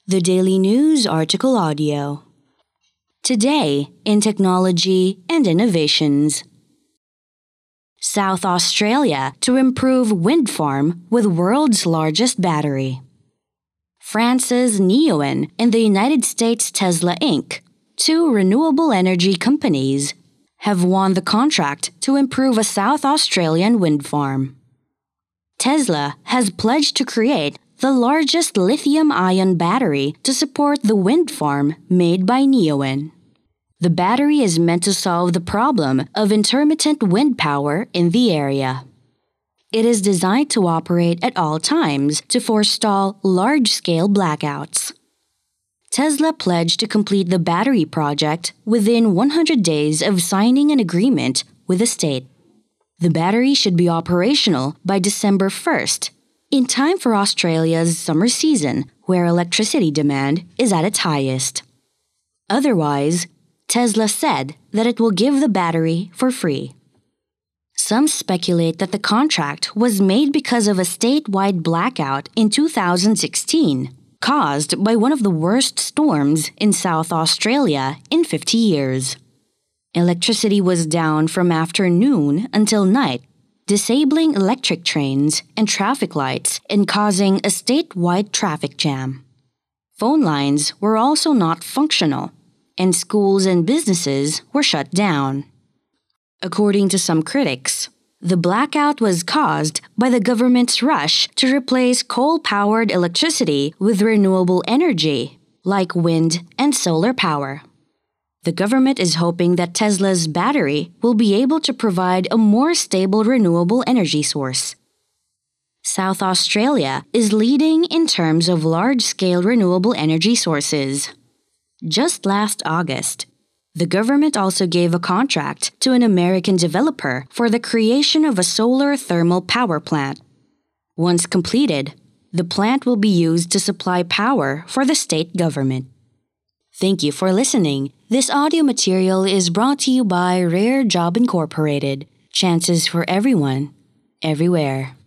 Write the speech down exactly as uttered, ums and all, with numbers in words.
The Daily News Article Audio. Today in Technology and Innovations. South Australia to improve wind farm with world's largest battery. France's Neoen and the United States Tesla Incorporated, two renewable energy companies, have won the contract to improve a South Australian wind farm. Tesla has pledged to create the largest lithium-ion battery to support the wind farm made by Neoen. The battery is meant to solve the problem of intermittent wind power in the area. It is designed to operate at all times to forestall large-scale blackouts. Tesla pledged to complete the battery project within one hundred days of signing an agreement with the state. The battery should be operational by December first, in time for Australia's summer season, where electricity demand is at its highest. Otherwise, Tesla said that it will give the battery for free. Some speculate that the contract was made because of a statewide blackout in two thousand sixteen, caused by one of the worst storms in South Australia in fifty years. Electricity was down from afternoon until night, disabling electric trains and traffic lights and causing a statewide traffic jam. Phone lines were also not functional, and schools and businesses were shut down. According to some critics, the blackout was caused by the government's rush to replace coal-powered electricity with renewable energy, like wind and solar power. The government is hoping that Tesla's battery will be able to provide a more stable renewable energy source. South Australia is leading in terms of large-scale renewable energy sources. Just last August, the government also gave a contract to an American developer for the creation of a solar thermal power plant. Once completed, the plant will be used to supply power for the state government. Thank you for listening. This audio material is brought to you by Rare Job Incorporated. Chances for everyone, everywhere.